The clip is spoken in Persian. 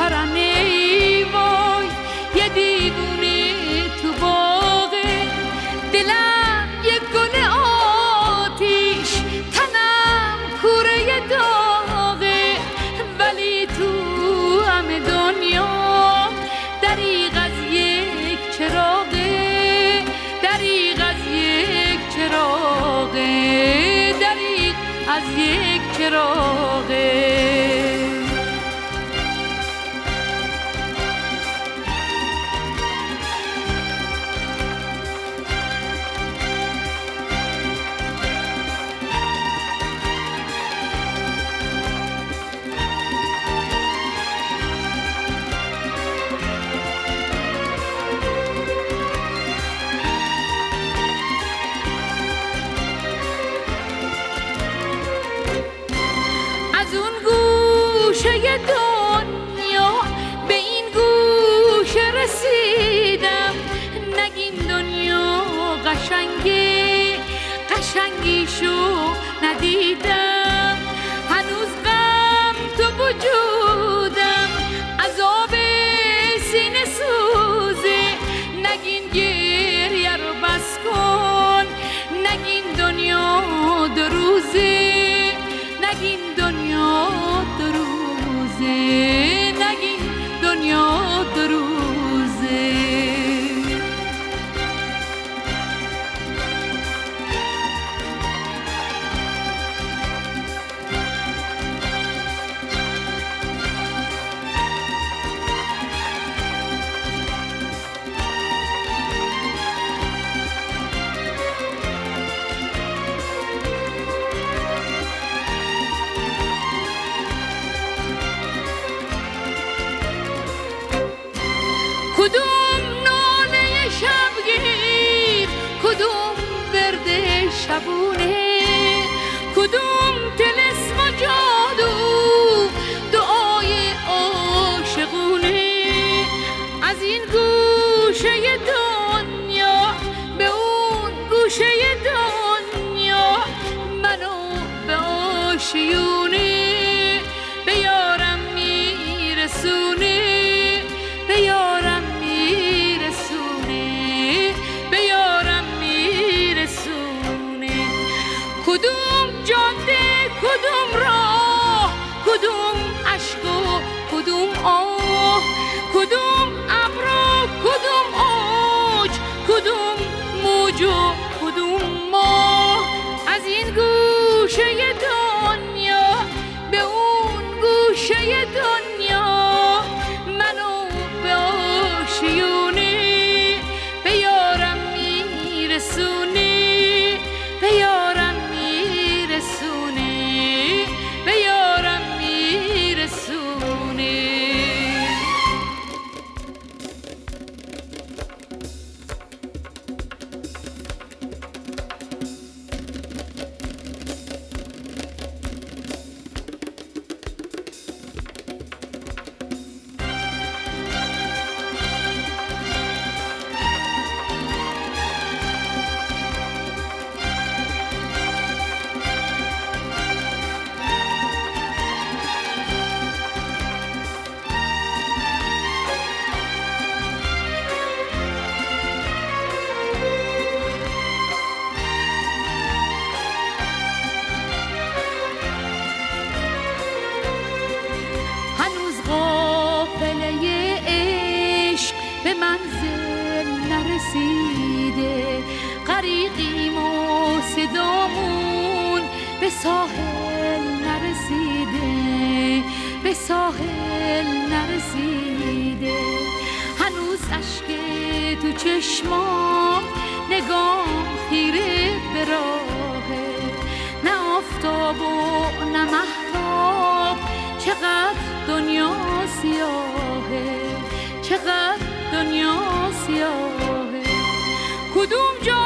پرنه ای وای یه دیوونه تو باغه، دلم یه گل آتیش تنم کوره داغه، ولی تو همه دنیا دریغ از یک چراغه، دریغ از یک چراغه، دریغ از یک چراغه. دنیا به این گوشه رسیدم، نگین دنیا قشنگه قشنگیشو ندیدم، هنوز غم تو وجودم عذاب سینه سوزه، نگین گریه رو بس کن، نگین دنیا دو روزه، نگین دنیا دو روزه، نگین دنیا دو روزه. کدوم ناله شبگیر، کدوم ورد شبونه، کدوم طلسم و جادو دعای عاشقونه، از این گوشه دنیا به اون گوشه دنیا، منو به آشیونه به یارم میرسونه، به یارم میرسونه، به یارم میرسونه. کدوم جاده کدوم راه، کدوم عشق و کدوم آه، کدوم ابر و کدوم اوج، کدوم موج و کدوم ماه، از این گوشه دنیا به اون گوشه دنیا، منو به آشیونه به یارم میرسونه، به یارم میرسونه، به یارم میرسونه. نرسیده، غریقیم و صدامون به ساحل نرسیده، به ساحل نرسیده، هنوز اشک تو چشمام، نگام خیره به راهه، نه آفتاب و نه مهتاب، چقدر دنیا سیاهه، چقدر دنیا سیاهه. کدوم جا